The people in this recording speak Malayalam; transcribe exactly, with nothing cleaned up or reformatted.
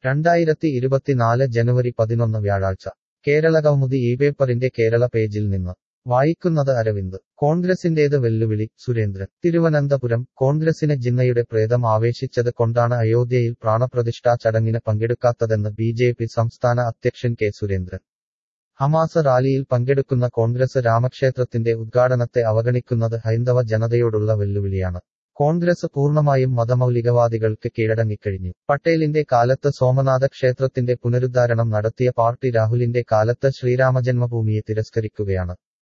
രണ്ടായിരത്തി ഇരുപത്തിനാല് ജനുവരി പതിനൊന്ന് വ്യാഴാഴ്ച കേരളകൗമുദി ഈ പേപ്പറിന്റെ കേരള പേജിൽ നിന്ന് വായിക്കുന്നത് അരവിന്ദ് കോൺഗ്രസിന്റേത് വെല്ലുവിളി സുരേന്ദ്രൻ തിരുവനന്തപുരം കോൺഗ്രസിന് ജിന്നയുടെ പ്രേതം ആവേശിച്ചത് കൊണ്ടാണ് അയോധ്യയിൽ പ്രാണപ്രതിഷ്ഠാ ചടങ്ങിന് പങ്കെടുക്കാത്തതെന്ന് ബി ജെ പി സംസ്ഥാന അധ്യക്ഷൻ കെ സുരേന്ദ്രൻ ഹമാസ് റാലിയിൽ പങ്കെടുക്കുന്ന കോൺഗ്രസ് രാമക്ഷേത്രത്തിന്റെ ഉദ്ഘാടനത്തെ അവഗണിക്കുന്നത് ഹൈന്ദവ ജനതയോടുള്ള വെല്ലുവിളിയാണ് കോൺഗ്രസ് പൂർണ്ണമായും മതമൗലികവാദികൾക്ക് കീഴടങ്ങിക്കഴിഞ്ഞു പട്ടേലിന്റെ കാലത്ത് സോമനാഥ ക്ഷേത്രത്തിന്റെ പുനരുദ്ധാരണം നടത്തിയ പാർട്ടി രാഹുലിന്റെ കാലത്ത് ശ്രീരാമജന്മഭൂമിയെ തിരസ്കരിക്കുകയാണ്